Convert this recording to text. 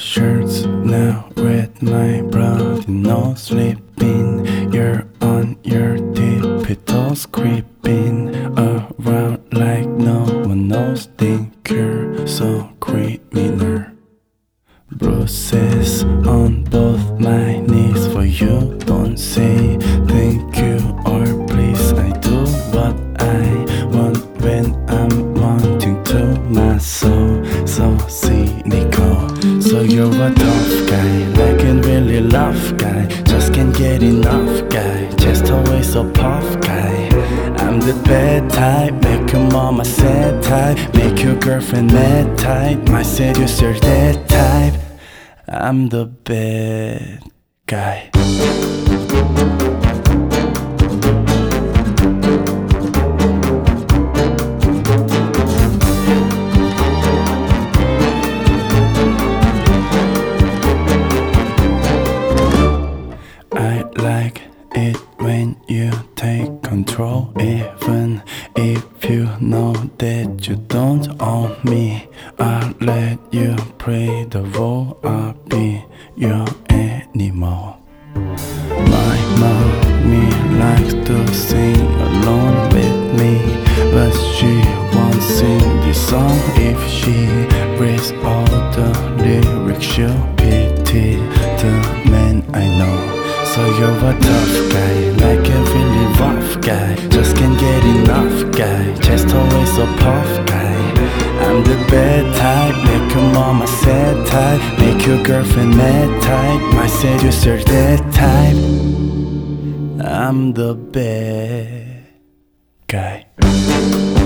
shirt's now red, my bloody nose sleeping. You're on your tippy toes, creeping around like no one knows. Think you're so criminal. Bruises on both my knees for you. Don't say thank you or please. I do what I want when I'm wanting to. My soul so cynical. So you're a tough guy, like a really love guy. Just can't get enough guy, just always so puff guy. I'm the bad type, make your mama sad type, make your girlfriend mad type, my seducer that type. I'm the bad guy. I like it when you take control, even if you know that you don't own me. I'll let you play the role, I'll be your animal. My mommy likes to sing along with me, but she won't sing this song. If she reads all the lyrics, she'll pity the man I know. So you're a tough guy, like a really rough guy. Just can't get enough guy, just always so puff guy. I'm the bad type, make your mama sad type, make your girlfriend mad type, my seducer that type. I'm the bad guy.